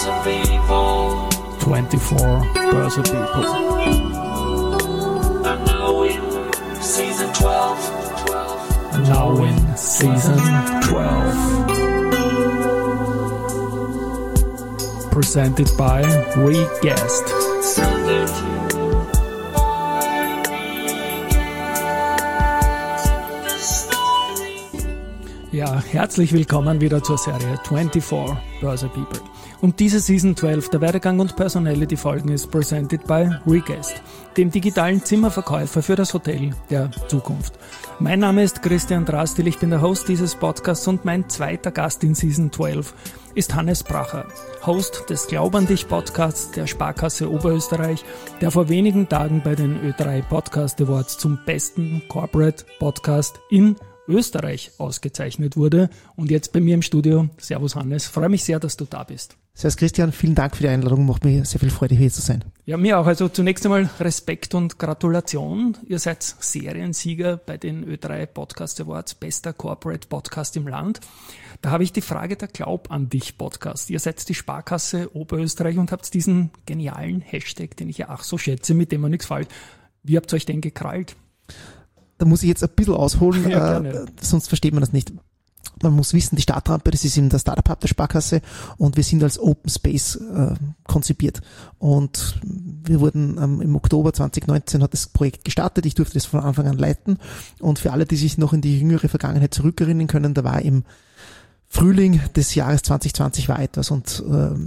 Börse People. 24 Börse People. And now in season 12. And now in season 12. Presented by Reguest. Ja, herzlich willkommen wieder zur Serie 24 Börse People. Und diese Season 12 der Werdegang und Personality Folgen ist presented by Reguest, dem digitalen Zimmerverkäufer für das Hotel der Zukunft. Mein Name ist Christian Drastil, ich bin der Host dieses Podcasts und mein zweiter Gast in Season 12 ist Hannes Bracher, Host des Glaub an dich Podcasts der Sparkasse Oberösterreich, der vor wenigen Tagen bei den Ö3 Podcast Awards zum besten Corporate Podcast in Österreich ausgezeichnet wurde und jetzt bei mir im Studio. Servus Hannes, freue mich sehr, dass du da bist. Servus Christian, vielen Dank für die Einladung, macht mir sehr viel Freude, hier zu sein. Ja, mir auch. Also zunächst einmal Respekt und Gratulation. Ihr seid Seriensieger bei den Ö3 Podcast Awards, bester Corporate Podcast im Land. Da habe ich die Frage der Glaub an dich Podcast. Ihr seid die Sparkasse Oberösterreich und habt diesen genialen Hashtag, den ich ja ach so schätze, mit dem man nichts fällt. Wie habt ihr euch denn gekrallt? Da muss ich jetzt ein bisschen ausholen, Ja, sonst versteht man das nicht. Man muss wissen, die Startrampe, das ist in der Startup-Hub der Sparkasse und wir sind als Open Space konzipiert. Und wir wurden im Oktober 2019 hat das Projekt gestartet, ich durfte das von Anfang an leiten und für alle, die sich noch in die jüngere Vergangenheit zurückerinnern können, da war im Frühling des Jahres 2020 war etwas und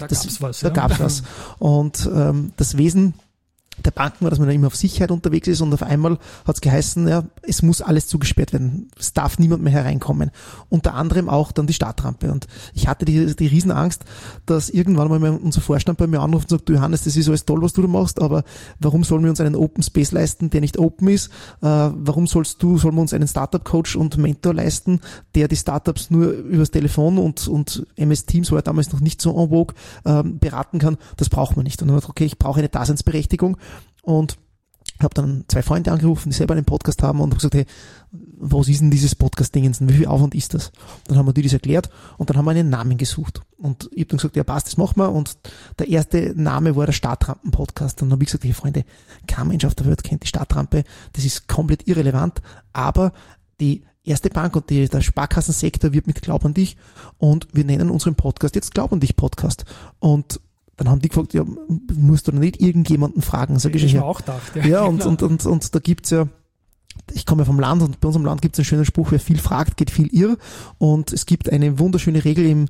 da gab's was. Und das Wesen der Banken war, dass man da immer auf Sicherheit unterwegs ist und auf einmal hat es geheißen, ja, es muss alles zugesperrt werden, es darf niemand mehr hereinkommen. Unter anderem auch dann die Startrampe und ich hatte die Riesenangst, dass irgendwann mal unser Vorstand bei mir anruft und sagt, du Johannes, das ist alles toll, was du da machst, aber warum sollen wir uns einen Open Space leisten, der nicht open ist? Warum sollen wir uns einen Startup Coach und Mentor leisten, der die Startups nur übers Telefon und MS Teams, war ja damals noch nicht so en vogue, beraten kann? Das braucht man nicht. Und dann habe ich gesagt, okay, ich brauche eine Daseinsberechtigung. Und habe dann 2 Freunde angerufen, die selber einen Podcast haben und habe gesagt, hey, was ist denn dieses Podcast-Dingens? Wie viel Aufwand ist das? Dann haben wir dir das erklärt und dann haben wir einen Namen gesucht. Und ich habe dann gesagt, ja passt, das machen wir. Und der erste Name war der Startrampen-Podcast. Und dann habe ich gesagt, hey Freunde, kein Mensch auf der Welt kennt die Startrampe. Das ist komplett irrelevant. Aber die erste Bank und der Sparkassensektor wird mit Glaub an dich. Und wir nennen unseren Podcast jetzt Glaub an dich Podcast. Und dann haben die gefragt, ja, musst du noch nicht irgendjemanden fragen? Sag ich mir auch gedacht. Ja, und da gibt's ja, ich komme ja vom Land und bei unserem Land gibt's einen schönen Spruch, wer viel fragt, geht viel irr. Und es gibt eine wunderschöne Regel im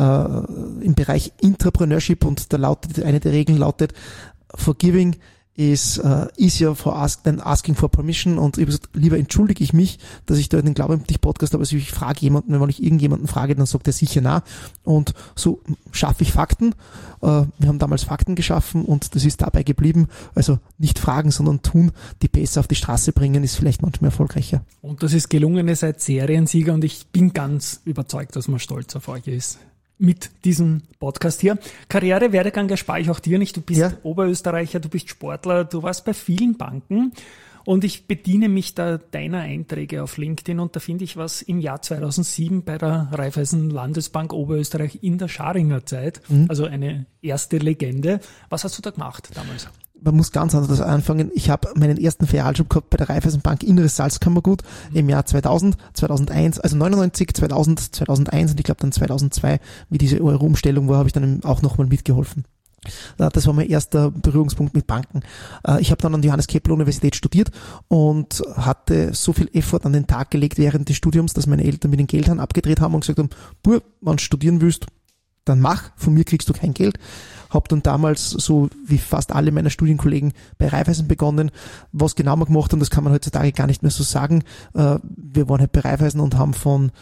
Bereich Entrepreneurship und eine der Regeln lautet, forgiving is easier than asking for permission. Und ich habe gesagt, lieber entschuldige ich mich, dass ich da den Glaube an dich Podcast habe, also ich frage jemanden, wenn ich irgendjemanden frage, dann sagt er sicher na. Und so schaffe ich Fakten. Wir haben damals Fakten geschaffen und das ist dabei geblieben. Also nicht fragen, sondern tun, die besser auf die Straße bringen, ist vielleicht manchmal erfolgreicher. Und das ist gelungen, ihr seid Seriensieger und ich bin ganz überzeugt, dass man stolz auf euch ist. Mit diesem Podcast hier. Karriere, Werdegang erspare ich auch dir nicht. Du bist Oberösterreicher, du bist Sportler, du warst bei vielen Banken und ich bediene mich da deiner Einträge auf LinkedIn und da finde ich was im Jahr 2007 bei der Raiffeisen Landesbank Oberösterreich in der Scharinger Zeit, also eine erste Legende. Was hast du da gemacht damals? Man muss ganz anders anfangen. Ich habe meinen ersten Filialjob gehabt bei der Raiffeisenbank Inneres Salzkammergut im Jahr 2000, 2001, also 99, 2000, 2001 und ich glaube dann 2002, wie diese Euro-Umstellung war, habe ich dann auch nochmal mitgeholfen. Das war mein erster Berührungspunkt mit Banken. Ich habe dann an der Johannes Kepler Universität studiert und hatte so viel Effort an den Tag gelegt während des Studiums, dass meine Eltern mir den Geldhahn abgedreht haben und gesagt haben, Bub, wenn du studieren willst, dann mach, von mir kriegst du kein Geld. Habe dann damals, so wie fast alle meiner Studienkollegen, bei Raiffeisen begonnen. Was genau wir gemacht haben, das kann man heutzutage gar nicht mehr so sagen. Wir waren halt bei Raiffeisen und haben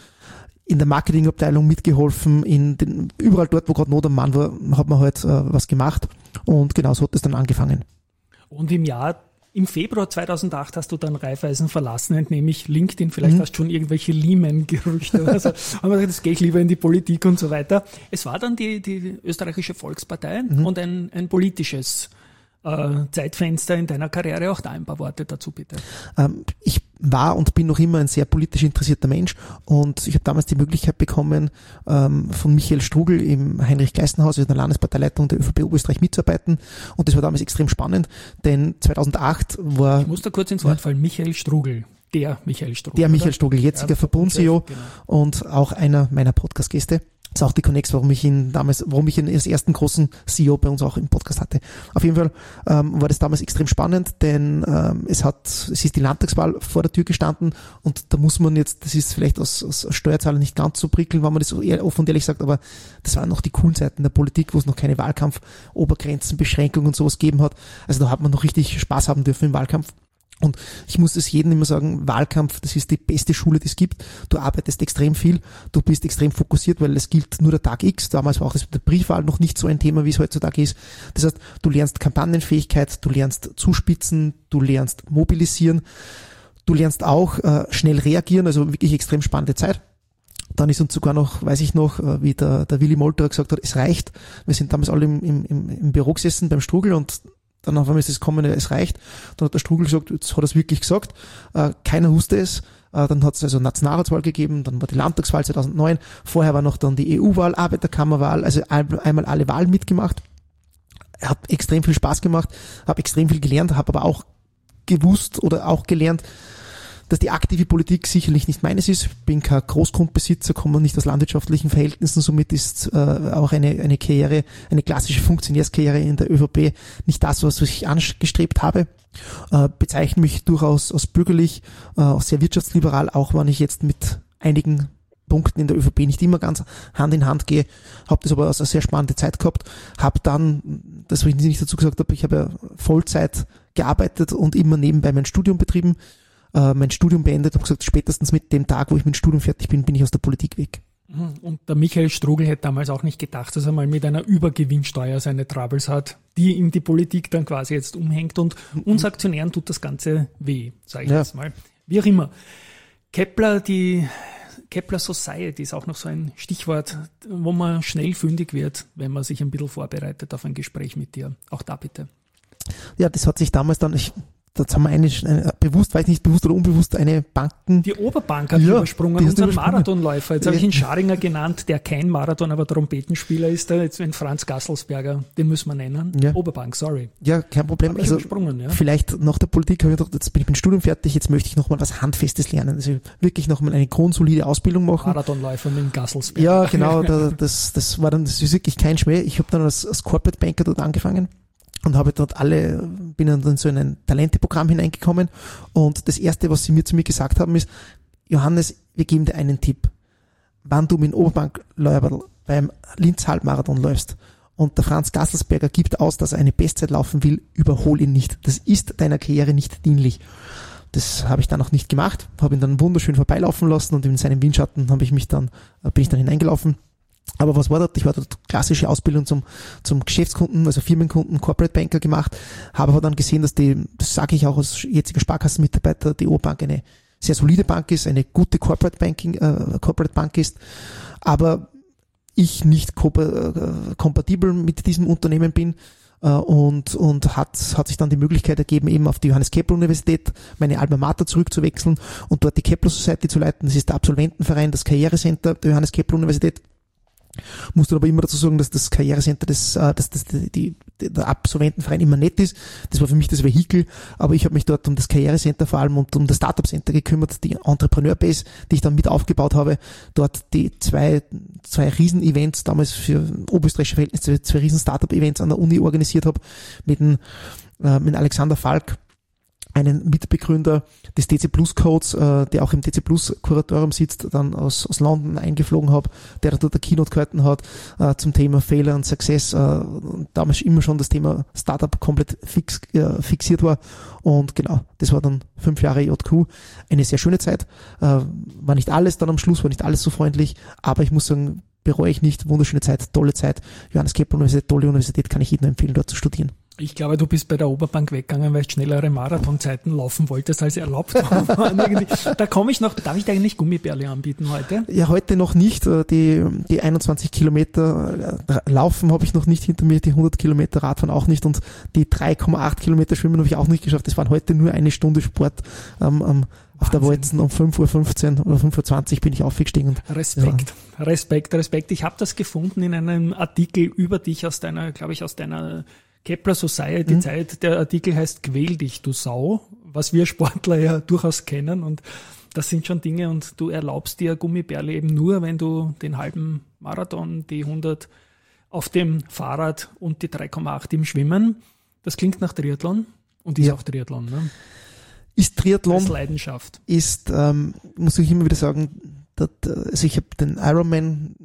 in der Marketingabteilung mitgeholfen, überall dort, wo gerade Not am Mann war, hat man halt was gemacht und genau so hat es dann angefangen. Und im Februar 2008 hast du dann Raiffeisen verlassen, entnehme ich LinkedIn, vielleicht hast du schon irgendwelche Lehman-Gerüchte, also haben wir gesagt, das gehe ich lieber in die Politik und so weiter. Es war dann die österreichische Volkspartei und ein politisches Zeitfenster in deiner Karriere, auch da ein paar Worte dazu bitte. Ich war und bin noch immer ein sehr politisch interessierter Mensch und ich habe damals die Möglichkeit bekommen, von Michael Strugl im Heinrich-Geißen-Haus, also der Landesparteileitung der ÖVP Oberösterreich mitzuarbeiten und das war damals extrem spannend, denn 2008 war... Ich muss da kurz ins Wort fallen, Michael Strugl. Der Michael Strugl. Der Michael Strugl, jetziger Verbund-CEO genau. Und auch einer meiner Podcast-Gäste. Das ist auch die Connex, warum ich ihn als ersten großen CEO bei uns auch im Podcast hatte. Auf jeden Fall war das damals extrem spannend, denn es ist die Landtagswahl vor der Tür gestanden und da muss man jetzt, das ist vielleicht aus Steuerzahler nicht ganz so prickeln, wenn man das so offen und ehrlich sagt, aber das waren noch die coolen Zeiten der Politik, wo es noch keine Wahlkampfobergrenzen, Beschränkungen und sowas gegeben hat. Also da hat man noch richtig Spaß haben dürfen im Wahlkampf. Und ich muss es jedem immer sagen, Wahlkampf, das ist die beste Schule, die es gibt. Du arbeitest extrem viel, du bist extrem fokussiert, weil es gilt nur der Tag X. Damals war auch das mit der Briefwahl noch nicht so ein Thema, wie es heutzutage ist. Das heißt, du lernst Kampagnenfähigkeit, du lernst zuspitzen, du lernst mobilisieren, du lernst auch schnell reagieren, also wirklich extrem spannende Zeit. Dann ist uns sogar noch, weiß ich noch, wie der Willi Molterer gesagt hat, es reicht. Wir sind damals alle im Büro gesessen beim Strugl und dann auf einmal ist es gekommen, es reicht. Dann hat der Strugl gesagt, jetzt hat er es wirklich gesagt. Keiner wusste es. Dann hat es also Nationalratswahl gegeben, dann war die Landtagswahl 2009. Vorher war noch dann die EU-Wahl, Arbeiterkammerwahl, also einmal alle Wahlen mitgemacht. Hat extrem viel Spaß gemacht, habe extrem viel gelernt, habe aber auch gewusst oder auch gelernt, dass die aktive Politik sicherlich nicht meines ist. Ich bin kein Großgrundbesitzer, komme nicht aus landwirtschaftlichen Verhältnissen, somit ist auch eine Karriere, eine klassische Funktionärskarriere in der ÖVP nicht das, was ich angestrebt habe. Bezeichne mich durchaus als bürgerlich, auch sehr wirtschaftsliberal, auch wenn ich jetzt mit einigen Punkten in der ÖVP nicht immer ganz Hand in Hand gehe, habe das aber als eine sehr spannende Zeit gehabt, habe dann, das was ich nicht dazu gesagt habe, ich habe ja Vollzeit gearbeitet und immer nebenbei mein Studium betrieben, mein Studium beendet, habe gesagt, spätestens mit dem Tag, wo ich mit dem Studium fertig bin, bin ich aus der Politik weg. Und der Michael Strugl hätte damals auch nicht gedacht, dass er mal mit einer Übergewinnsteuer seine Troubles hat, die ihm die Politik dann quasi jetzt umhängt und uns Aktionären tut das Ganze weh, sage ich jetzt mal. Wie auch immer. die Kepler Society ist auch noch so ein Stichwort, wo man schnell fündig wird, wenn man sich ein bisschen vorbereitet auf ein Gespräch mit dir. Auch da bitte. Ja, das hat sich damals dann, das haben wir bewusst, weiß nicht, bewusst oder unbewusst, eine Banken... Die Oberbank hat übersprungen, unseren Marathonläufer. Jetzt habe ich ihn Scharinger genannt, der kein Marathon, aber Trompetenspieler ist, da jetzt ein Franz Gasselsberger, den müssen wir nennen. Ja. Oberbank, sorry. Ja, kein Problem. Also vielleicht nach der Politik habe ich gedacht, jetzt bin ich mit dem Studium fertig, jetzt möchte ich nochmal was Handfestes lernen. Also wirklich nochmal eine grundsolide Ausbildung machen. Marathonläufer mit dem Gasselsberger. Ja, genau, das ist wirklich kein Schmäh. Ich habe dann als Corporate Banker dort angefangen. Und habe dort bin dann in so ein Talente-Programm hineingekommen. Und das Erste, was sie zu mir gesagt haben, ist, Johannes, wir geben dir einen Tipp. Wann du mit dem Oberbankläuferl beim Linz-Halbmarathon läufst und der Franz Gasselsberger gibt aus, dass er eine Bestzeit laufen will, überhol ihn nicht. Das ist deiner Karriere nicht dienlich. Das habe ich dann auch nicht gemacht, habe ihn dann wunderschön vorbeilaufen lassen und in seinem Windschatten bin ich dann hineingelaufen. Aber was war dort? Ich war dort klassische Ausbildung zum Geschäftskunden, also Firmenkunden, Corporate Banker gemacht, habe aber dann gesehen, dass das sage ich auch als jetziger Sparkassenmitarbeiter, die O-Bank eine sehr solide Bank ist, eine gute Corporate Bank ist, aber ich nicht kompatibel mit diesem Unternehmen bin. Und hat sich dann die Möglichkeit ergeben, eben auf die Johannes Kepler Universität, meine Alma Mater zurückzuwechseln und dort die Kepler Society zu leiten. Das ist der Absolventenverein, das Karrierecenter der Johannes Kepler Universität. Muss dann aber immer dazu sagen, dass das Karrierecenter, der Absolventenverein immer nett ist. Das war für mich das Vehikel, aber ich habe mich dort um das Karrierecenter vor allem und um das Startup Center gekümmert, die Entrepreneur Base, die ich dann mit aufgebaut habe. Dort die zwei Riesen-Events, damals für oberösterreichische Verhältnisse, zwei Riesen-Startup-Events an der Uni organisiert habe, mit Alexander Falk, einen Mitbegründer des DC Plus Codes, der auch im DC Plus Kuratorium sitzt, dann aus London eingeflogen habe, der dort der Keynote gehalten hat zum Thema Failure und Success, damals immer schon das Thema Startup komplett fixiert war und genau, das war dann 5 Jahre JQ, eine sehr schöne Zeit, war nicht alles dann am Schluss, war nicht alles so freundlich, aber ich muss sagen, bereue ich nicht, wunderschöne Zeit, tolle Zeit, Johannes Kepler Universität, tolle Universität, kann ich jedem empfehlen, dort zu studieren. Ich glaube, du bist bei der Oberbank weggegangen, weil du schnellere Marathonzeiten laufen wolltest, als erlaubt waren. Da komme ich noch, darf ich dir eigentlich Gummibärle anbieten heute? Ja, heute noch nicht. Die 21 Kilometer Laufen habe ich noch nicht hinter mir, die 100 Kilometer Radfahren auch nicht und die 3,8 Kilometer Schwimmen habe ich auch nicht geschafft. Das waren heute nur eine Stunde Sport auf Auf der Walzen um 5:15 Uhr oder 5:20 Uhr bin ich aufgestiegen. Und Respekt. Ich habe das gefunden in einem Artikel über dich aus deiner Kepler Society Zeit. Der Artikel heißt "Quäl dich, du Sau", was wir Sportler ja durchaus kennen, und das sind schon Dinge, und du erlaubst dir Gummibärle eben nur, wenn du den halben Marathon, die 100 auf dem Fahrrad und die 3,8 im Schwimmen. Das klingt nach Triathlon und ist auch Triathlon, ne? Ist Triathlon. Als Leidenschaft. Ist, muss ich immer wieder sagen, also ich habe den Ironman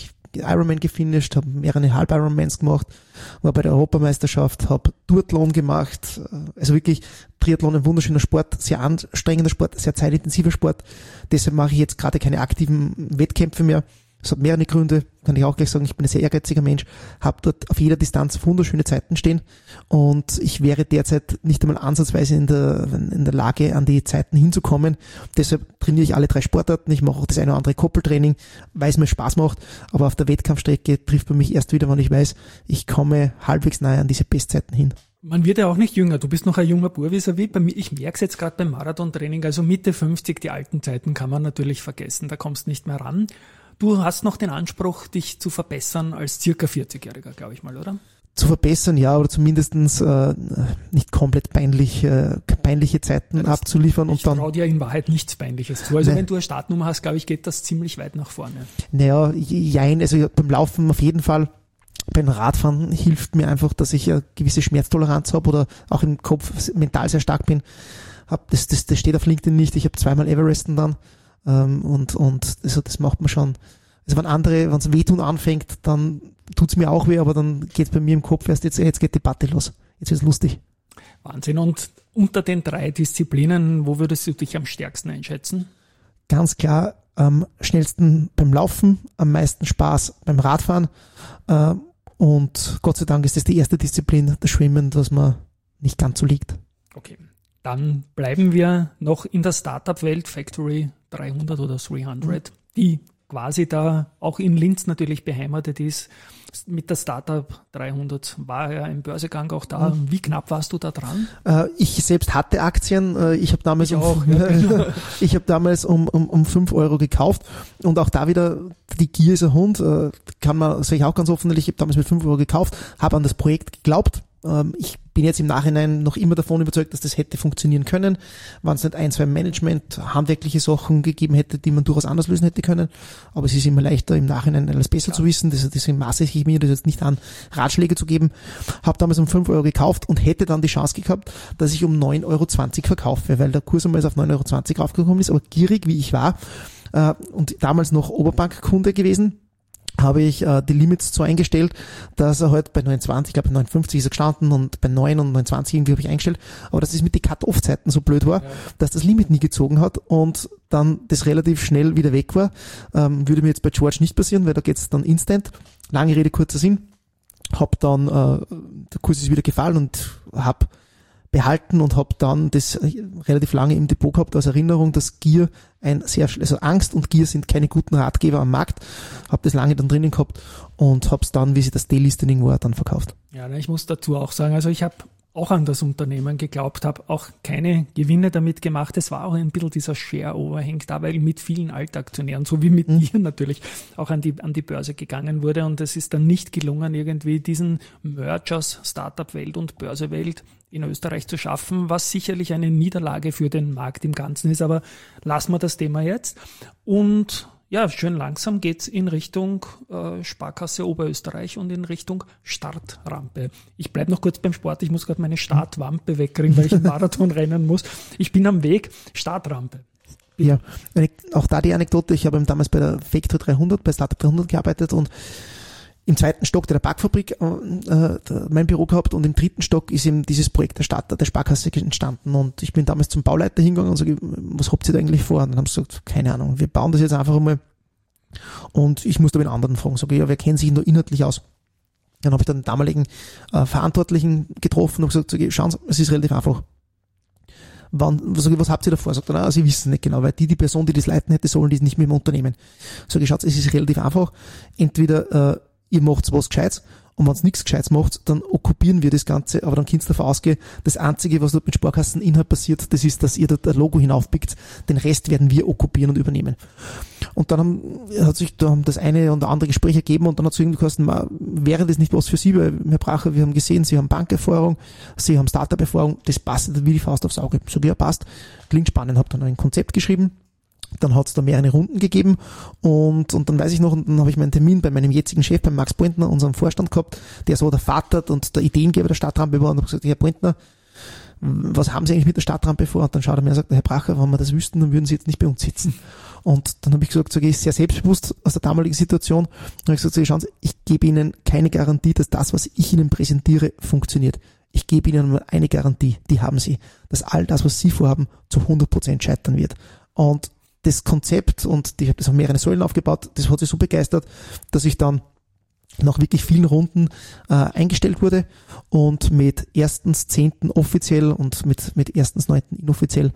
gefinisht, habe mehrere Halb-Ironmans gemacht, war bei der Europameisterschaft, habe Duathlon gemacht, also wirklich Triathlon ein wunderschöner Sport, sehr anstrengender Sport, sehr zeitintensiver Sport, deshalb mache ich jetzt gerade keine aktiven Wettkämpfe mehr. Es hat mehrere Gründe, kann ich auch gleich sagen, ich bin ein sehr ehrgeiziger Mensch, habe dort auf jeder Distanz wunderschöne Zeiten stehen und ich wäre derzeit nicht einmal ansatzweise in der Lage, an die Zeiten hinzukommen. Deshalb trainiere ich alle 3 Sportarten, ich mache auch das eine oder andere Koppeltraining, weil es mir Spaß macht, aber auf der Wettkampfstrecke trifft man mich erst wieder, wenn ich weiß, ich komme halbwegs nahe an diese Bestzeiten hin. Man wird ja auch nicht jünger. Du bist noch ein junger Bub vis-à-vis. Bei mir, ich merke es jetzt gerade beim Marathontraining, also Mitte 50, die alten Zeiten kann man natürlich vergessen, da kommst nicht mehr ran. Du hast noch den Anspruch, dich zu verbessern als circa 40-Jähriger, glaube ich mal, oder? Zu verbessern, ja, oder zumindestens nicht komplett peinliche Zeiten abzuliefern. Ich traue dir in Wahrheit nichts Peinliches zu. Also wenn du eine Startnummer hast, glaube ich, geht das ziemlich weit nach vorne. Naja, also beim Laufen auf jeden Fall. Beim Radfahren hilft mir einfach, dass ich eine gewisse Schmerztoleranz habe oder auch im Kopf mental sehr stark bin. Das steht auf LinkedIn nicht. Ich habe 2-mal Everesten dann. Und also das macht man schon. Also wenn es wehtun anfängt, dann tut's mir auch weh, aber dann geht's bei mir im Kopf erst, jetzt geht die Debatte los. Jetzt wird's lustig. Wahnsinn. Und unter den 3 Disziplinen, wo würdest du dich am stärksten einschätzen? Ganz klar, am schnellsten beim Laufen, am meisten Spaß beim Radfahren. Und Gott sei Dank ist das die erste Disziplin, das Schwimmen, das mir nicht ganz so liegt. Okay. Dann bleiben wir noch in der Startup-Welt, Factory 300 oder 300, die quasi da auch in Linz natürlich beheimatet ist. Mit der Startup 300 war ja ein Börsegang auch da. Wie knapp warst du da dran? Ich selbst hatte Aktien. Ich habe damals um 5 Euro gekauft. Und auch da wieder, die Gier ist ein Hund. Sage ich auch ganz offen, ich habe damals mit 5 Euro gekauft, habe an das Projekt geglaubt. Ich bin jetzt im Nachhinein noch immer davon überzeugt, dass das hätte funktionieren können, wenn es nicht 1-2 Management, handwerkliche Sachen gegeben hätte, die man durchaus anders lösen hätte können. Aber es ist immer leichter, im Nachhinein alles besser zu wissen. Deswegen maße ich mir das jetzt nicht an, Ratschläge zu geben. Habe damals um 5 Euro gekauft und hätte dann die Chance gehabt, dass ich um 9,20 Euro verkaufe, weil der Kurs einmal auf 9,20 Euro aufgekommen ist. Aber gierig, wie ich war, und damals noch Oberbankkunde gewesen, habe ich die Limits so eingestellt, dass er halt bei 9,20, ich glaube bei 9,50 ist er gestanden und bei 9 und 9,20 irgendwie habe ich eingestellt, aber dass es mit den Cut-Off-Zeiten so blöd war, dass das Limit nie gezogen hat und dann das relativ schnell wieder weg war. Würde mir jetzt bei George nicht passieren, weil da geht's dann instant. Lange Rede, kurzer Sinn. Hab dann, der Kurs ist wieder gefallen und hab behalten und habe dann das relativ lange im Depot gehabt als Erinnerung, dass Gier also Angst und Gier sind keine guten Ratgeber am Markt. Habe das lange dann drinnen gehabt und habe es dann, wie sie das Delistening war, dann verkauft. Ja, ich muss dazu auch sagen, also ich habe auch an das Unternehmen geglaubt, habe auch keine Gewinne damit gemacht. Es war auch ein bisschen dieser Share-Overhang da, weil mit vielen Altaktionären, so wie mit dir natürlich, auch an die Börse gegangen wurde. Und es ist dann nicht gelungen, irgendwie diesen Merge aus Startup-Welt und Börsewelt in Österreich zu schaffen, was sicherlich eine Niederlage für den Markt im Ganzen ist. Aber lassen wir das Thema jetzt. Und ja, schön langsam geht's in Richtung Sparkasse Oberösterreich und in Richtung Startrampe. Ich bleib noch kurz beim Sport. Ich muss gerade meine Startwampe wegkriegen, weil ich einen Marathon rennen muss. Ich bin am Weg. Startrampe. Ja, auch da die Anekdote. Ich habe damals bei der Factory 300, bei Startup 300 gearbeitet und im 2. Stock der Backfabrik mein Büro gehabt und im 3. Stock ist eben dieses Projekt der Sparkasse entstanden und ich bin damals zum Bauleiter hingegangen und sage, was habt ihr da eigentlich vor? Und dann haben sie gesagt, keine Ahnung, wir bauen das jetzt einfach einmal und ich muss da mit anderen fragen. Sage, ja, wer kennt sich da inhaltlich aus? Dann habe ich dann den damaligen Verantwortlichen getroffen und gesagt, schauen Sie, es ist relativ einfach. Was habt ihr davor? Sagt er, sie wissen nicht genau, weil die Person, die das leiten hätte sollen, die ist nicht mehr im Unternehmen. Sag ich, schaut, es ist relativ einfach. Entweder ihr macht was Gescheites und wenn es nichts Gescheites macht, dann okkupieren wir das Ganze, aber dann kannst du davon ausgehen, das Einzige, was dort mit Sparkasseninhalt passiert, das ist, dass ihr dort ein Logo hinaufpickt, den Rest werden wir okkupieren und übernehmen. Und dann hat sich das eine und andere Gespräch ergeben und dann hat es irgendwie geheißen, wäre das nicht was für Sie, weil Herr Bracher, wir haben gesehen, Sie haben Bankerfahrung, Sie haben Startup-Erfahrung, das passt wie die Faust aufs Auge. So, ja, passt, klingt spannend, habe dann ein Konzept geschrieben. Dann hat es da mehrere Runden gegeben und dann weiß ich noch, und dann habe ich meinen Termin bei meinem jetzigen Chef, beim Max Pointner, unserem Vorstand gehabt, der so der Vater und der Ideengeber der Stadtrampe war und habe gesagt, Herr Pointner, was haben Sie eigentlich mit der Stadtrampe vor? Und dann schaut er mir und sagt, Herr Bracher, wenn wir das wüssten, dann würden Sie jetzt nicht bei uns sitzen. Und dann habe ich gesagt, ich sehr selbstbewusst aus der damaligen Situation, habe ich gesagt, schauen Sie, ich gebe Ihnen keine Garantie, dass das, was ich Ihnen präsentiere, funktioniert. Ich gebe Ihnen nur eine Garantie, die haben Sie, dass all das, was Sie vorhaben, zu 100% scheitern wird. Und das Konzept, und ich habe das auf mehrere Säulen aufgebaut, das hat sich so begeistert, dass ich dann nach wirklich vielen Runden eingestellt wurde und mit 1.10. offiziell und mit 1.9. inoffiziell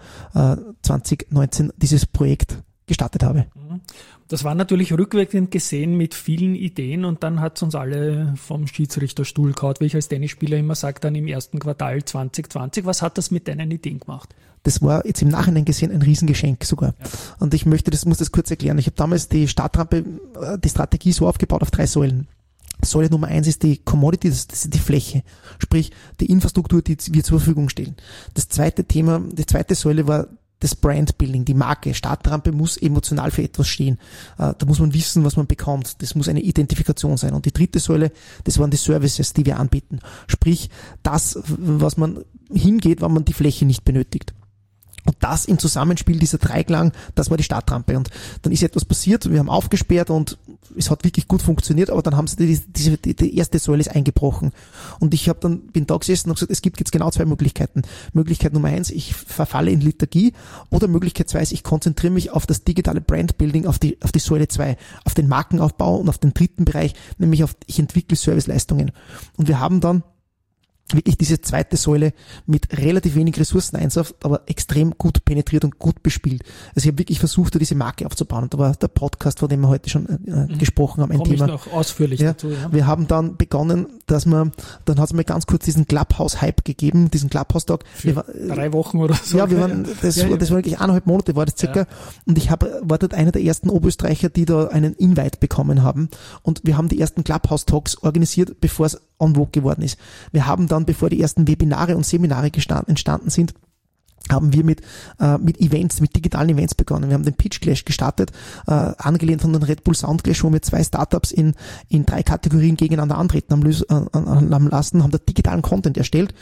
2019 dieses Projekt gestartet habe. Das war natürlich rückwirkend gesehen mit vielen Ideen und dann hat es uns alle vom Schiedsrichterstuhl gehauen, wie ich als Tennisspieler immer sage, dann im ersten Quartal 2020. Was hat das mit deinen Ideen gemacht? Das war jetzt im Nachhinein gesehen ein Riesengeschenk sogar. Ja. Und ich muss das kurz erklären. Ich habe damals die Stadtrampe, die Strategie so aufgebaut auf 3 Säulen. Säule Nummer 1 ist die Commodity, das ist die Fläche, sprich die Infrastruktur, die wir zur Verfügung stellen. Das zweite Thema, die zweite Säule war das Brandbuilding, die Marke. Stadtrampe muss emotional für etwas stehen. Da muss man wissen, was man bekommt. Das muss eine Identifikation sein. Und die dritte Säule, das waren die Services, die wir anbieten. Sprich, das, was man hingeht, wenn man die Fläche nicht benötigt. Und das im Zusammenspiel, dieser Dreiklang, das war die Stadtrampe. Und dann ist etwas passiert, wir haben aufgesperrt und es hat wirklich gut funktioniert, aber dann haben sie die erste Säule ist eingebrochen. Und ich bin da gesessen und gesagt, es gibt jetzt genau 2 Möglichkeiten. Möglichkeit Nummer 1, ich verfalle in Lethargie, oder Möglichkeit 2 ist, ich konzentriere mich auf das digitale Brandbuilding, auf die Säule 2, auf den Markenaufbau und auf den dritten Bereich, nämlich ich entwickle Serviceleistungen. Und wir haben dann wirklich diese zweite Säule mit relativ wenig Ressourceneinsatz, aber extrem gut penetriert und gut bespielt. Also ich habe wirklich versucht, da diese Marke aufzubauen. Und da war der Podcast, von dem wir heute schon gesprochen haben, ein Komme Thema. Ich noch ausführlich dazu, ja. Wir haben dann begonnen, dann hat es mal ganz kurz diesen Clubhouse-Hype gegeben, diesen Clubhouse-Tag. 3 Wochen oder so. Ja, das war wirklich 1,5 Monate war das circa. Ja. Und ich war dort einer der ersten Oberösterreicher, die da einen Invite bekommen haben. Und wir haben die ersten Clubhouse-Talks organisiert, bevor es en vogue geworden ist. Wir haben dann, bevor die ersten Webinare und Seminare entstanden sind, haben wir mit Events, mit digitalen Events begonnen. Wir haben den Pitch Clash gestartet, angelehnt von den Red Bull Sound Clash, wo wir 2 Startups in 3 Kategorien gegeneinander antreten haben lassen, haben da digitalen Content erstellt,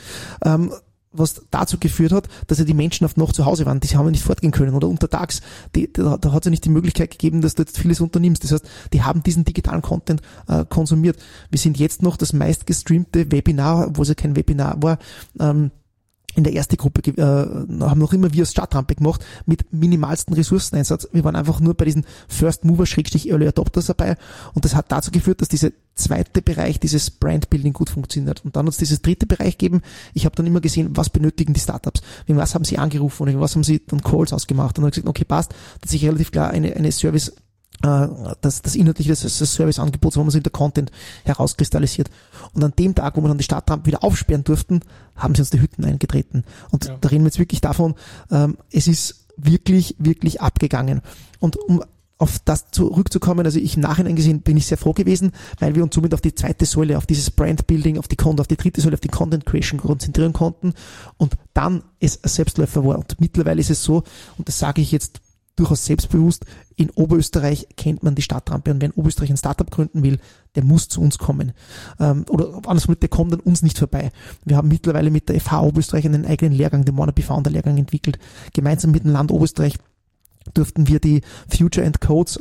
was dazu geführt hat, dass ja die Menschen oft noch zu Hause waren, die haben ja nicht fortgehen können oder untertags, da hat es ja nicht die Möglichkeit gegeben, dass du jetzt vieles unternimmst. Das heißt, die haben diesen digitalen Content konsumiert. Wir sind jetzt noch das meistgestreamte Webinar, wo es ja kein Webinar war, in der ersten Gruppe haben noch immer wir als Stadtrampe gemacht, mit minimalsten Ressourceneinsatz. Wir waren einfach nur bei diesen First Mover Early Adopters dabei und das hat dazu geführt, dass dieser zweite Bereich, dieses Brandbuilding gut funktioniert. Und dann hat es dieses dritte Bereich gegeben. Ich habe dann immer gesehen, was benötigen die Startups, wegen was haben sie angerufen oder was haben sie dann Calls ausgemacht und dann habe ich gesagt, okay, passt, das ist relativ klar eine Service, das inhaltliche, das Serviceangebot, wo man sich der Content herauskristallisiert. Und an dem Tag, wo wir dann die Stadtrampe wieder aufsperren durften, haben sie uns die Hütten eingetreten. Und da reden wir jetzt wirklich davon, es ist wirklich, wirklich abgegangen. Und um auf das zurückzukommen, also ich im Nachhinein gesehen bin ich sehr froh gewesen, weil wir uns somit auf die zweite Säule, auf dieses Brandbuilding, auf die dritte Säule, auf die Content Creation konzentrieren konnten und dann es ein Selbstläufer war. Und mittlerweile ist es so, und das sage ich jetzt durchaus selbstbewusst, in Oberösterreich kennt man die Stadtrampe und wer in Oberösterreich ein Startup gründen will, der muss zu uns kommen. Oder andersrum, der kommt an uns nicht vorbei. Wir haben mittlerweile mit der FH Oberösterreich einen eigenen Lehrgang, den Wannabe Founder Lehrgang entwickelt. Gemeinsam mit dem Land Oberösterreich durften wir die Future and Codes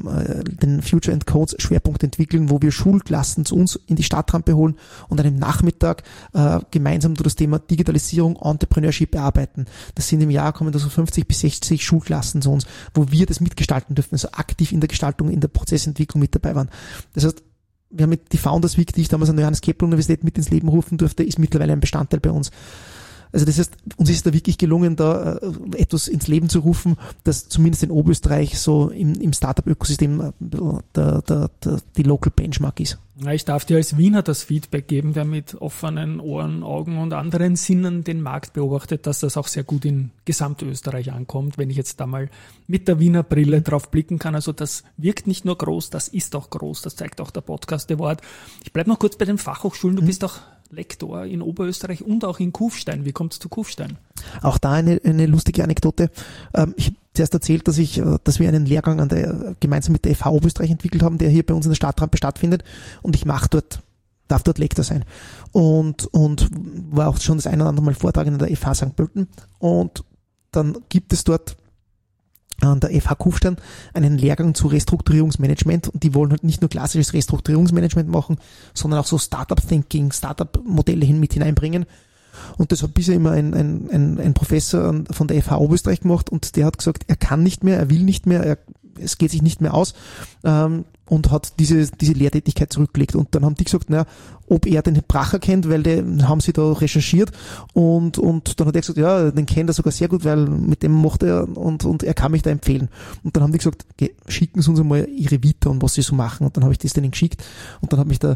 Schwerpunkt entwickeln, wo wir Schulklassen zu uns in die Stadtrampe holen und an einem Nachmittag gemeinsam durch das Thema Digitalisierung, Entrepreneurship bearbeiten. Das sind im Jahr, kommen da so 50 bis 60 Schulklassen zu uns, wo wir das mitgestalten dürfen, also aktiv in der Gestaltung, in der Prozessentwicklung mit dabei waren. Das heißt, wir haben mit die Founders Week, die ich damals an der Johannes Kepler Universität mit ins Leben rufen durfte, ist mittlerweile ein Bestandteil bei uns. Also das heißt, uns ist da wirklich gelungen, da etwas ins Leben zu rufen, das zumindest in Oberösterreich so im Startup-Ökosystem die Local Benchmark ist. Ja, ich darf dir als Wiener das Feedback geben, der mit offenen Ohren, Augen und anderen Sinnen den Markt beobachtet, dass das auch sehr gut in Gesamtösterreich ankommt, wenn ich jetzt da mal mit der Wiener Brille drauf blicken kann. Also das wirkt nicht nur groß, das ist auch groß, das zeigt auch der Podcast Award. Ich bleibe noch kurz bei den Fachhochschulen. Du bist auch Lektor in Oberösterreich und auch in Kufstein. Wie kommt es zu Kufstein? Auch da eine lustige Anekdote. Ich habe zuerst erzählt, dass wir einen Lehrgang gemeinsam mit der FH Oberösterreich entwickelt haben, der hier bei uns in der Stadtrampe stattfindet, und ich darf dort Lektor sein. Und war auch schon das eine oder andere Mal Vortragend in der FH St. Pölten. Und dann gibt es dort an der FH Kufstein einen Lehrgang zu Restrukturierungsmanagement, und die wollen halt nicht nur klassisches Restrukturierungsmanagement machen, sondern auch so Startup-Thinking, Startup-Modelle mit hineinbringen. Und das hat bisher immer ein Professor von der FH Oberösterreich gemacht, und der hat gesagt, er kann nicht mehr, er will nicht mehr, es geht sich nicht mehr aus, und hat diese Lehrtätigkeit zurückgelegt. Und dann haben die gesagt, ob er den Bracher kennt, weil den haben sie da recherchiert, und dann hat er gesagt, ja, den kennt er sogar sehr gut, weil mit dem macht er, und er kann mich da empfehlen. Und dann haben die gesagt, okay, schicken Sie uns einmal Ihre Vita und was Sie so machen. Und dann habe ich das denen geschickt, und dann hat mich der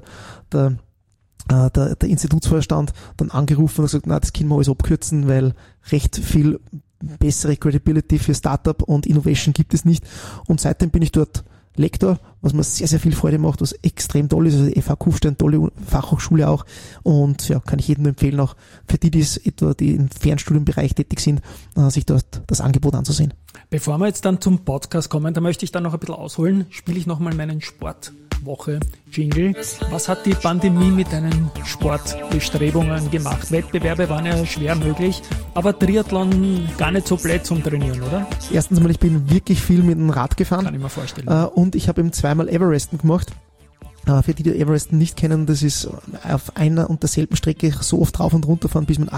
Institutsvorstand dann angerufen und gesagt, das können wir alles abkürzen, weil recht viel bessere Credibility für Startup und Innovation gibt es nicht. Und seitdem bin ich dort Lektor, was mir sehr, sehr viel Freude macht, was extrem toll ist. Also die FH Kufstein, tolle Fachhochschule auch. Und ja, kann ich jedem empfehlen, auch für die im Fernstudienbereich tätig sind, sich dort das Angebot anzusehen. Bevor wir jetzt dann zum Podcast kommen, da möchte ich dann noch ein bisschen ausholen, spiele ich nochmal meinen Sportwoche-Jingle. Was hat die Pandemie mit deinen Sportbestrebungen gemacht? Wettbewerbe waren ja schwer möglich, aber Triathlon gar nicht so blöd zum Trainieren, oder? Erstens mal, ich bin wirklich viel mit dem Rad gefahren. Kann ich mir vorstellen. Und ich habe eben zweimal Everesten gemacht. Für die Everesten nicht kennen, das ist auf einer und derselben Strecke so oft rauf und runter fahren, bis man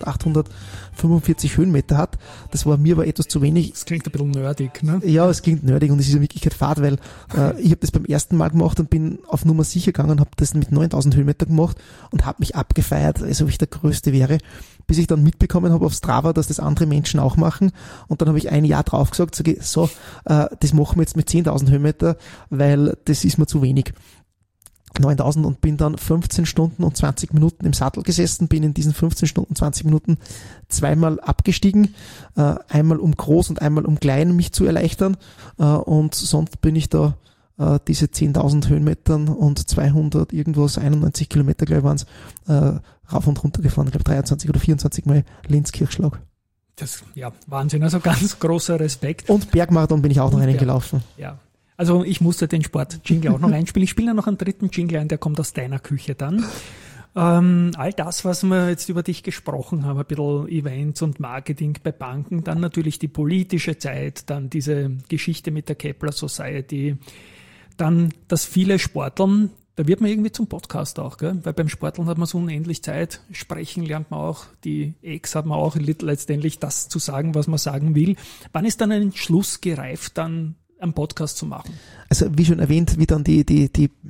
8.845 Höhenmeter hat. Das war mir aber etwas zu wenig. Das klingt ein bisschen nerdig, ne? Ja, es klingt nerdig, und es ist in Wirklichkeit Fahrt, weil ich habe das beim ersten Mal gemacht und bin auf Nummer sicher gegangen, habe das mit 9.000 Höhenmeter gemacht und habe mich abgefeiert, als ob ich der Größte wäre, bis ich dann mitbekommen habe auf Strava, dass das andere Menschen auch machen, und dann habe ich ein Jahr drauf gesagt, das machen wir jetzt mit 10.000 Höhenmeter, weil das ist mir zu wenig. 9.000, und bin dann 15 Stunden und 20 Minuten im Sattel gesessen, bin in diesen 15 Stunden, 20 Minuten zweimal abgestiegen, einmal um groß und einmal um klein mich zu erleichtern, und sonst bin ich da diese 10.000 Höhenmetern und 200 irgendwas, 91 Kilometer, glaube ich, waren es, rauf und runter gefahren, ich glaube 23 oder 24 Mal Linz-Kirchschlag. Das, ja, Wahnsinn, also ganz großer Respekt. Und Bergmarathon bin ich auch noch reingelaufen. Ja. Also ich musste den Sport-Jingle auch noch einspielen. Ich spiele ja noch einen dritten Jingle ein, der kommt aus deiner Küche dann. All das, was wir jetzt über dich gesprochen haben, ein bisschen Events und Marketing bei Banken, dann natürlich die politische Zeit, dann diese Geschichte mit der Kepler Society, dann das viele Sporteln, da wird man irgendwie zum Podcast auch, gell? Weil beim Sporteln hat man so unendlich Zeit, sprechen lernt man auch, die Ex hat man auch letztendlich das zu sagen, was man sagen will. Wann ist dann ein Entschluss gereift, dann einen Podcast zu machen? Also wie schon erwähnt, wie dann die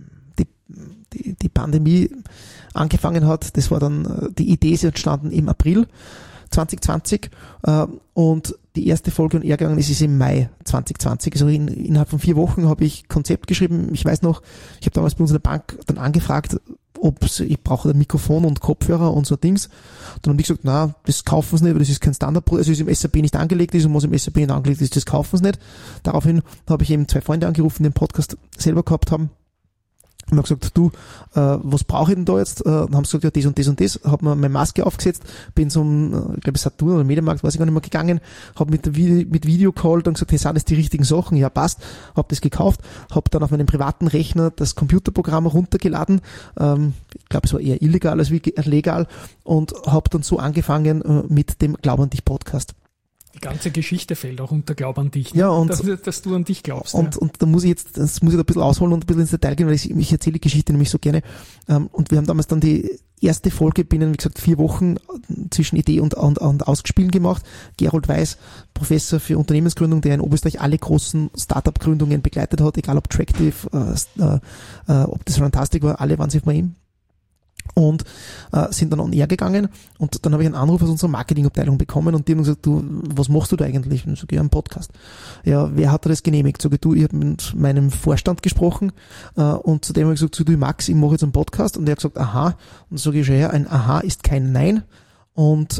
Pandemie angefangen hat, das war dann, die Idee ist entstanden im April 2020, und die erste Folge und Ehrgang ist im Mai 2020. Also innerhalb von 4 Wochen habe ich Konzept geschrieben. Ich weiß noch, ich habe damals bei uns in der Bank dann angefragt, ich brauche ein Mikrofon und Kopfhörer und so Dings. Dann haben die gesagt, das kaufen sie nicht, weil das ist kein Standardprodukt, also ist im SAP nicht angelegt ist, und was im SAP nicht angelegt ist, das kaufen sie nicht. Daraufhin habe ich eben 2 Freunde angerufen, die den Podcast selber gehabt haben. Und habe gesagt, du, was brauche ich denn da jetzt? Dann haben sie gesagt, ja, das und das und das. Habe mir meine Maske aufgesetzt, bin zum, ich glaube, Saturn oder Mediamarkt, weiß ich gar nicht mehr, gegangen, habe mit Videocall dann gesagt, hey, sind das die richtigen Sachen? Ja, passt. Habe das gekauft, habe dann auf meinem privaten Rechner das Computerprogramm runtergeladen. Ich glaube, es war eher illegal als legal, und habe dann so angefangen mit dem Glaub an dich Podcast. Die ganze Geschichte fällt auch unter Glaub an dich, ne? Ja, und dass du an dich glaubst. Und da muss ich da ein bisschen ausholen und ein bisschen ins Detail gehen, weil ich erzähle die Geschichte nämlich so gerne. Und wir haben damals dann die erste Folge binnen, wie gesagt, 4 Wochen zwischen Idee und Ausspielen gemacht. Gerold Weiß, Professor für Unternehmensgründung, der in Oberösterreich alle großen Startup-Gründungen begleitet hat, egal ob Tractive, ob das Fantastic war, alle waren sie bei ihm. Und sind dann on air gegangen und dann habe ich einen Anruf aus unserer Marketingabteilung bekommen und die haben gesagt, du, was machst du da eigentlich? Und ich sage, ja, einen Podcast. Ja, wer hat dir das genehmigt? Sage du, ich habe mit meinem Vorstand gesprochen und zu dem habe ich gesagt, du Max, ich mache jetzt einen Podcast und er hat gesagt, aha. Und sage ich, ja, ein Aha ist kein Nein und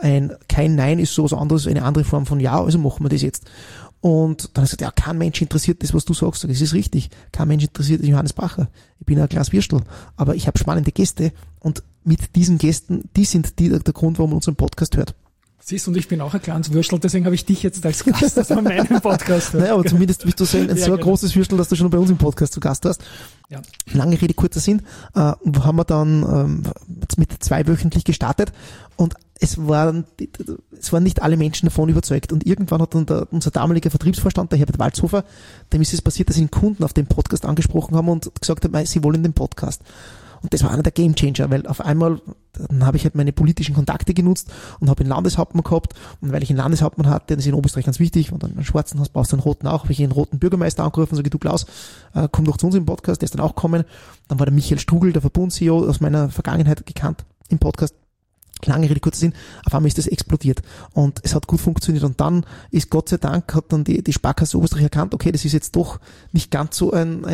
kein Nein ist sowas anderes, eine andere Form von Ja, also machen wir das jetzt. Und dann hat er gesagt, ja, kein Mensch interessiert das, was du sagst. Das ist richtig. Kein Mensch interessiert Johannes Bacher. Ich bin ein Glas Würstel. Aber ich habe spannende Gäste und mit diesen Gästen, die sind der Grund, warum man unseren Podcast hört. Siehst du, und ich bin auch ein kleines Würstel, deswegen habe ich dich jetzt als Gast an meinem Podcast. Naja, aber zumindest bist du so ein großes Würstel, dass du schon bei uns im Podcast zu Gast hast. Ja. Lange Rede, kurzer Sinn, haben wir dann mit 2-wöchentlich gestartet und es waren nicht alle Menschen davon überzeugt. Und irgendwann hat dann unser damaliger Vertriebsvorstand, der Herbert Walzhofer, dem ist es passiert, dass ihn Kunden auf den Podcast angesprochen haben und gesagt haben, sie wollen den Podcast. Und das war einer der Gamechanger, weil auf einmal, dann habe ich halt meine politischen Kontakte genutzt und habe einen Landeshauptmann gehabt. Und weil ich einen Landeshauptmann hatte, das ist in Oberösterreich ganz wichtig, und dann einen Schwarzen hast, brauchst du einen Roten auch, habe ich einen roten Bürgermeister angerufen und sage, du Klaus, komm doch zu uns im Podcast, der ist dann auch gekommen. Dann war der Michael Strugel, der Verbund-CEO, aus meiner Vergangenheit gekannt im Podcast. Lange Rede, kurzer Sinn, auf einmal ist das explodiert und es hat gut funktioniert und dann ist Gott sei Dank, hat dann die Sparkasse Oberösterreich erkannt, okay, das ist jetzt doch nicht ganz so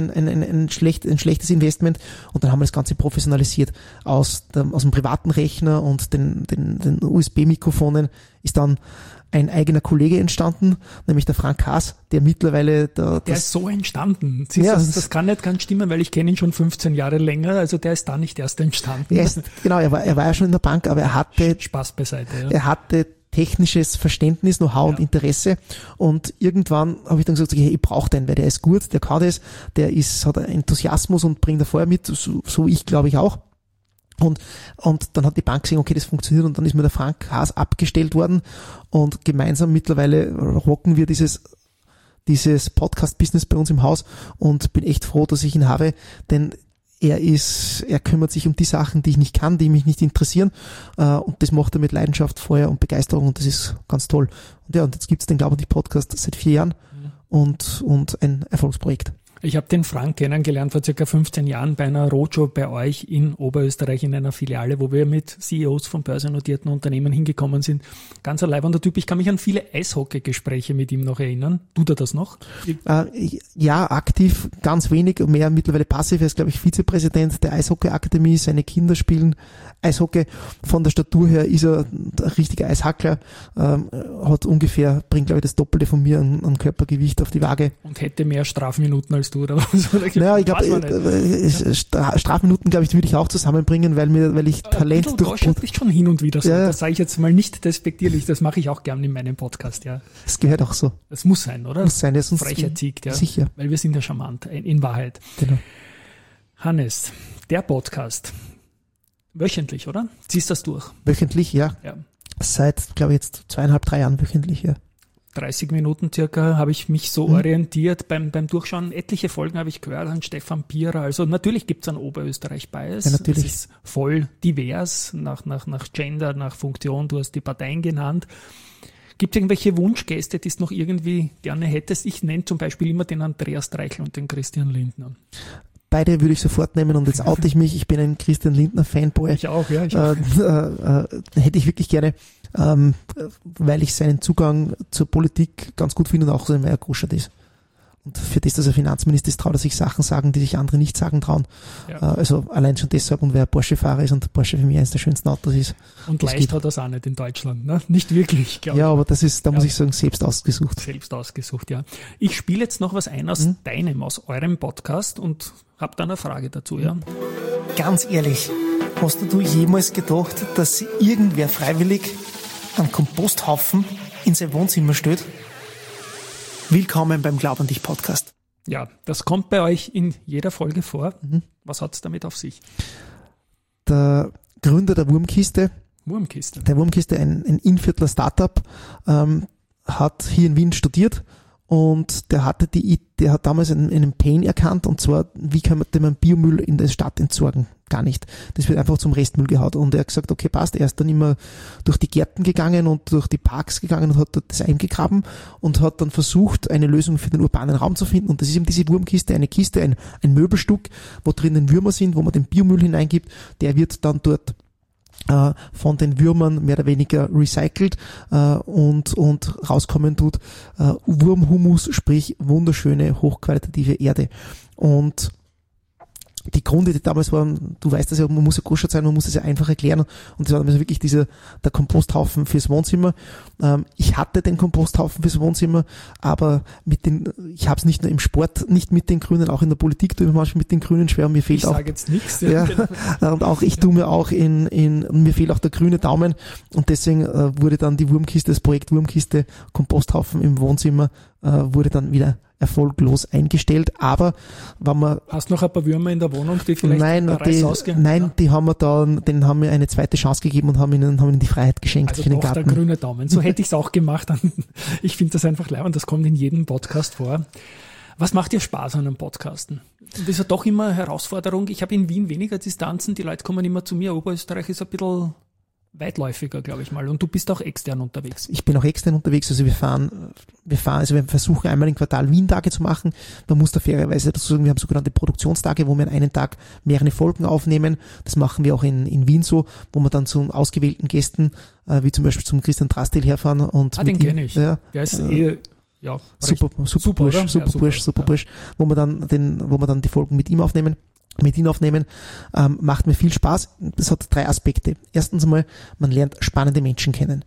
ein schlechtes Investment und dann haben wir das Ganze professionalisiert. Aus dem privaten Rechner und den USB-Mikrofonen ist dann ein eigener Kollege entstanden, nämlich der Frank Haas, der mittlerweile der ist so entstanden. Das kann nicht ganz stimmen, weil ich kenne ihn schon 15 Jahre länger, also der ist da nicht erst entstanden. Er war ja schon in der Bank, aber er hatte Spaß beiseite. Ja. Er hatte technisches Verständnis, Know-how und Interesse und irgendwann habe ich dann gesagt, okay, ich brauche den, weil der ist gut, der kann das, hat Enthusiasmus und bringt da Feuer mit, so ich glaube ich auch. Und dann hat die Bank gesehen, okay, das funktioniert und dann ist mir der Frank Haas abgestellt worden und gemeinsam mittlerweile rocken wir dieses Podcast-Business bei uns im Haus und bin echt froh, dass ich ihn habe, denn er kümmert sich um die Sachen, die ich nicht kann, die mich nicht interessieren und das macht er mit Leidenschaft, Feuer und Begeisterung und das ist ganz toll. Und ja, und jetzt gibt's den Glaube ich Podcast seit 4 Jahren und ein Erfolgsprojekt. Ich habe den Frank kennengelernt vor circa 15 Jahren bei einer Roadshow bei euch in Oberösterreich in einer Filiale, wo wir mit CEOs von börsennotierten Unternehmen hingekommen sind. Ganz ein leibender Typ. Ich kann mich an viele Eishockey-Gespräche mit ihm noch erinnern. Tut er das noch? Ja, aktiv, ganz wenig, mehr mittlerweile passiv. Er ist, glaube ich, Vizepräsident der Eishockey-Akademie. Seine Kinder spielen Eishockey. Von der Statur her ist er ein richtiger Eishackler. Bringt, glaube ich, das Doppelte von mir an Körpergewicht auf die Waage. Und hätte mehr Strafminuten als du, oder was? Naja, ich glaube, Strafminuten, glaube ich, würde ich auch zusammenbringen, weil ich Talent durch... Das ist schon hin und wieder so. Ja. Das sage ich jetzt mal nicht despektierlich, das mache ich auch gern in meinem Podcast, ja. Das gehört auch so. Das muss sein, oder? Muss sein, ja, sonst Frechheit siegt, ja. Sicher. Weil wir sind ja charmant, in Wahrheit. Genau. Hannes, der Podcast, wöchentlich, oder? Ziehst das durch? Wöchentlich, ja. Seit, glaube ich, jetzt 2,5-3 Jahren wöchentlich, ja. 30 Minuten circa habe ich mich so orientiert. Beim Durchschauen, etliche Folgen habe ich gehört an Stefan Pierer. Also natürlich gibt es einen Oberösterreich-Bias. Ja, natürlich. Das ist voll divers, nach Gender, nach Funktion. Du hast die Parteien genannt. Gibt es irgendwelche Wunschgäste, die es noch irgendwie gerne hättest? Ich nenne zum Beispiel immer den Andreas Dreichel und den Christian Lindner. Beide würde ich sofort nehmen und jetzt oute ich mich. Ich bin ein Christian Lindner Fanboy. Ich auch, ja. Hätte ich wirklich gerne, weil ich seinen Zugang zur Politik ganz gut finde und auch so ein Meier Gruschert ist. Und für das, dass er Finanzminister ist, traut er sich Sachen sagen, die sich andere nicht sagen trauen. Ja. Also allein schon deshalb und wer Porsche-Fahrer ist und Porsche für mich eines der schönsten Autos ist. Und leicht hat er es auch nicht in Deutschland, ne? Nicht wirklich, glaube ich. Ja, aber das ist, da muss ich sagen, selbst ausgesucht. Selbst ausgesucht, ja. Ich spiele jetzt noch was ein aus aus eurem Podcast und habe dann eine Frage dazu, ja. Ganz ehrlich, hast du jemals gedacht, dass irgendwer freiwillig einen Komposthaufen in sein Wohnzimmer stellt? Willkommen beim Glaub an dich Podcast. Ja, das kommt bei euch in jeder Folge vor. Was hat es damit auf sich? Der Gründer der Wurmkiste, ein Innviertler Startup, hat hier in Wien studiert und der hatte die der hat damals einen Pain erkannt, und zwar, wie kann man Biomüll in der Stadt entsorgen? Gar nicht. Das wird einfach zum Restmüll gehaut. Und er hat gesagt, okay, passt. Er ist dann immer durch die Gärten gegangen und durch die Parks gegangen und hat das eingegraben und hat dann versucht, eine Lösung für den urbanen Raum zu finden. Und das ist eben diese Wurmkiste, eine Kiste, ein Möbelstück, wo drinnen Würmer sind, wo man den Biomüll hineingibt. Der wird dann dort von den Würmern mehr oder weniger recycelt und rauskommen tut Wurmhumus, sprich wunderschöne, hochqualitative Erde. Und die Grundidee damals war, du weißt das ja, man muss ja kuschelt sein, man muss es ja einfach erklären, und das war damals wirklich der Komposthaufen fürs Wohnzimmer. Ich hatte den Komposthaufen fürs Wohnzimmer, aber ich habe es nicht nur im Sport nicht mit den Grünen, auch in der Politik tue ich manchmal mit den Grünen schwer, und mir fehlt ich sage jetzt nichts. Ja, und auch ich tue mir auch mir fehlt auch der grüne Daumen, und deswegen wurde dann die Wurmkiste, das Projekt Wurmkiste Komposthaufen im Wohnzimmer wurde dann wieder erfolglos eingestellt, aber wenn man... Hast du noch ein paar Würmer in der Wohnung, die vielleicht ausgehen? Nein, die haben denen haben wir eine zweite Chance gegeben und haben ihnen die Freiheit geschenkt, also für den doch Garten. Der grüne Daumen. So hätte ich es auch gemacht. Ich finde das einfach leid, und das kommt in jedem Podcast vor. Was macht dir Spaß an einem Podcasten? Das ist ja doch immer eine Herausforderung. Ich habe in Wien weniger Distanzen, die Leute kommen immer zu mir. Oberösterreich ist ein bisschen weitläufiger, glaube ich mal. Und du bist auch extern unterwegs. Ich bin auch extern unterwegs. Also wir versuchen einmal im Quartal Wien-Tage zu machen. Man muss da fairerweise dazu sagen, wir haben sogenannte Produktionstage, wo wir an einem Tag mehrere Folgen aufnehmen. Das machen wir auch in Wien so, wo wir dann zu ausgewählten Gästen, wie zum Beispiel zum Christian Drastil herfahren. Und den kenne ich. Ja, der ist super Bursch, wo wir dann die Folgen mit ihm aufnehmen. Macht mir viel Spaß. Das hat 3 Aspekte. Erstens einmal, man lernt spannende Menschen kennen.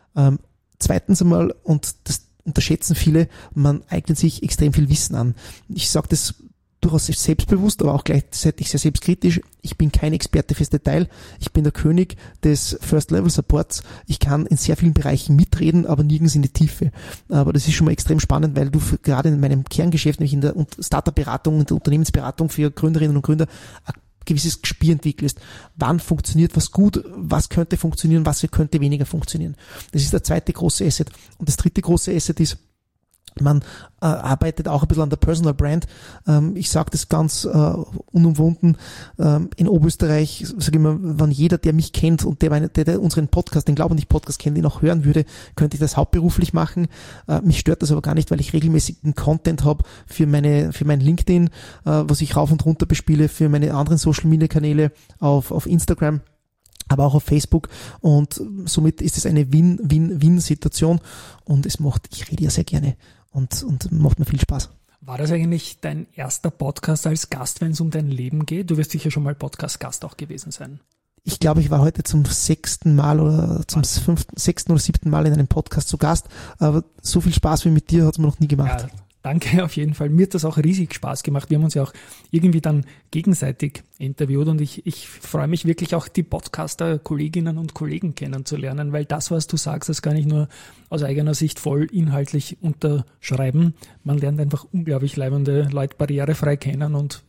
Zweitens einmal, und das unterschätzen viele, man eignet sich extrem viel Wissen an. Ich sage das durchaus selbstbewusst, aber auch gleichzeitig sehr selbstkritisch. Ich bin kein Experte fürs Detail. Ich bin der König des First-Level-Supports. Ich kann in sehr vielen Bereichen mitreden, aber nirgends in die Tiefe. Aber das ist schon mal extrem spannend, weil du gerade in meinem Kerngeschäft, nämlich in der Startup-Beratung und der Unternehmensberatung für Gründerinnen und Gründer, ein gewisses Gespür entwickelst. Wann funktioniert was gut? Was könnte funktionieren? Was könnte weniger funktionieren? Das ist der zweite große Asset. Und das dritte große Asset ist, man arbeitet auch ein bisschen an der Personal Brand. Ich sage das ganz unumwunden. In Oberösterreich, sage ich immer, wenn jeder, der mich kennt und der unseren Podcast, den Glaub an dich Podcast kennt, ihn auch hören würde, könnte ich das hauptberuflich machen. Mich stört das aber gar nicht, weil ich regelmäßigen Content habe für mein LinkedIn, was ich rauf und runter bespiele, für meine anderen Social Media Kanäle auf Instagram, aber auch auf Facebook, und somit ist es eine Win-Win-Win-Situation, und ich rede ja sehr gerne und macht mir viel Spaß. War das eigentlich dein erster Podcast als Gast, wenn es um dein Leben geht? Du wirst sicher schon mal Podcast-Gast auch gewesen sein. Ich glaube, ich war heute zum 6. Mal oder zum 6. oder 7. Mal in einem Podcast zu Gast, aber so viel Spaß wie mit dir hat es mir noch nie gemacht. Ja, danke auf jeden Fall. Mir hat das auch riesig Spaß gemacht. Wir haben uns ja auch irgendwie dann gegenseitig interviewt, und ich freue mich wirklich auch, die Podcaster-Kolleginnen und Kollegen kennenzulernen, weil das, was du sagst, das kann ich nur aus eigener Sicht voll inhaltlich unterschreiben. Man lernt einfach unglaublich leibende Leute barrierefrei kennen, und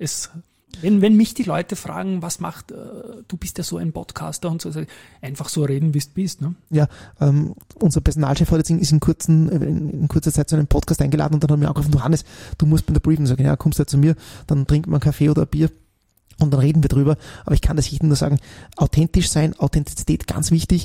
wenn mich die Leute fragen, was macht, du bist ja so ein Podcaster und so, einfach so reden, wie du bist, ne? Ja, unser Personalchef hat jetzt in kurzer Zeit zu einem Podcast eingeladen, und dann haben wir angerufen, Johannes, du musst bei der Briefing sagen, ja, kommst du zu mir, dann trinkt man einen Kaffee oder ein Bier und dann reden wir drüber. Aber ich kann das jedem nur sagen, authentisch sein, Authentizität, ganz wichtig.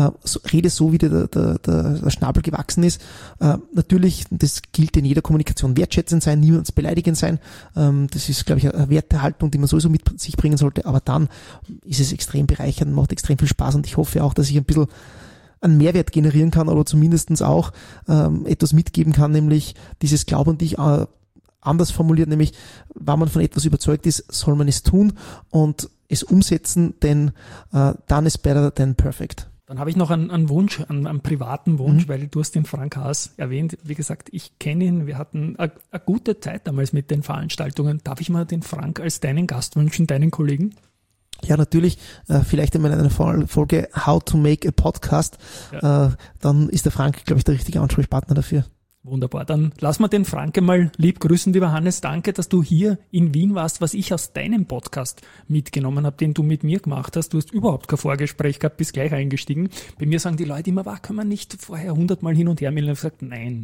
Rede so, wie dir der Schnabel gewachsen ist. Natürlich, das gilt in jeder Kommunikation, wertschätzend sein, niemals beleidigend sein. Das ist, glaube ich, eine Wertehaltung, die man sowieso mit sich bringen sollte. Aber dann ist es extrem bereichernd, macht extrem viel Spaß, und ich hoffe auch, dass ich ein bisschen einen Mehrwert generieren kann, oder zumindestens auch etwas mitgeben kann, nämlich dieses Glaub an dich, anders formuliert, nämlich, wenn man von etwas überzeugt ist, soll man es tun und es umsetzen, denn done is better than perfect. Dann habe ich noch einen Wunsch, einen privaten Wunsch, weil du hast den Frank Haas erwähnt. Wie gesagt, ich kenne ihn, wir hatten eine gute Zeit damals mit den Veranstaltungen. Darf ich mal den Frank als deinen Gast wünschen, deinen Kollegen? Ja, natürlich. Vielleicht einmal in einer Folge How to Make a Podcast. Ja. Dann ist der Frank, glaube ich, der richtige Ansprechpartner dafür. Wunderbar, dann lass mal den Frank mal lieb grüßen, lieber Hannes. Danke, dass du hier in Wien warst, was ich aus deinem Podcast mitgenommen habe, den du mit mir gemacht hast. Du hast überhaupt kein Vorgespräch gehabt, bist gleich eingestiegen. Bei mir sagen die Leute immer, können wir nicht vorher 100 Mal hin und her melden? Ich habe gesagt, nein,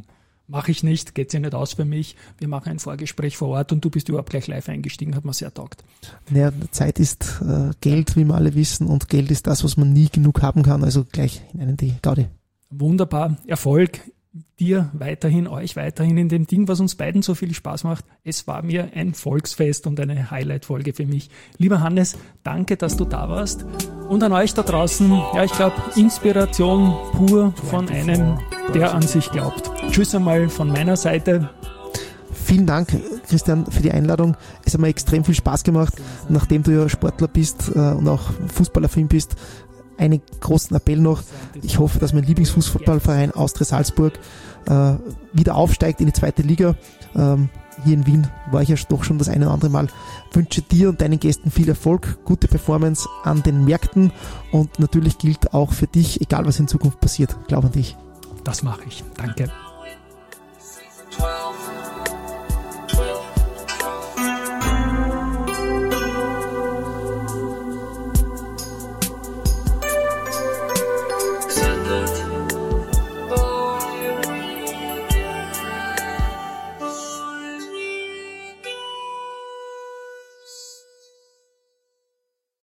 Mache ich nicht, geht sich nicht aus für mich. Wir machen ein Vorgespräch vor Ort und du bist überhaupt gleich live eingestiegen, hat mir sehr taugt. Naja, Zeit ist Geld, wie wir alle wissen, und Geld ist das, was man nie genug haben kann, also gleich hinein die Gaudi. Wunderbar, Erfolg dir weiterhin, euch weiterhin in dem Ding, was uns beiden so viel Spaß macht. Es war mir ein Volksfest und eine Highlight-Folge für mich. Lieber Hannes, danke, dass du da warst. Und an euch da draußen, ja, ich glaube, Inspiration pur von einem, der an sich glaubt. Tschüss einmal von meiner Seite. Vielen Dank, Christian, für die Einladung. Es hat mir extrem viel Spaß gemacht, nachdem du ja Sportler bist und auch Fußballaffin bist. Einen großen Appell noch. Ich hoffe, dass mein Lieblingsfußballverein Austria Salzburg wieder aufsteigt in die 2. Liga. Hier in Wien war ich ja doch schon das eine oder andere Mal. Wünsche dir und deinen Gästen viel Erfolg, gute Performance an den Märkten und natürlich gilt auch für dich, egal was in Zukunft passiert, glaub an dich. Das mache ich. Danke.